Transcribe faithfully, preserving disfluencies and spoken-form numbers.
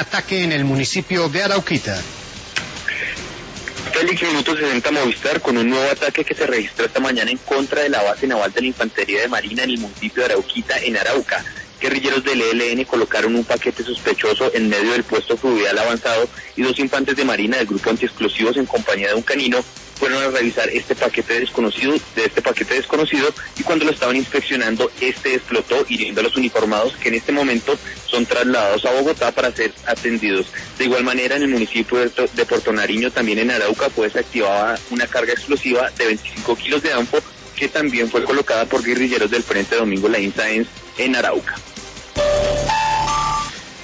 ataque en el municipio de Arauquita. Félix, minuto sesenta Movistar con un nuevo ataque que se registró esta mañana en contra de la base naval de la Infantería de Marina en el municipio de Arauquita, en Arauca. Guerrilleros del E L N colocaron un paquete sospechoso en medio del puesto fluvial avanzado y dos infantes de Marina del grupo antiexplosivos en compañía de un canino fueron a revisar este paquete desconocido, de este paquete desconocido y cuando lo estaban inspeccionando, este explotó hiriendo a los uniformados que en este momento son trasladados a Bogotá para ser atendidos. De igual manera, en el municipio de Puerto Nariño, también en Arauca, fue desactivada una carga explosiva de veinticinco kilos de ANFO que también fue colocada por guerrilleros del Frente Domingo Laín Sáenz en Arauca.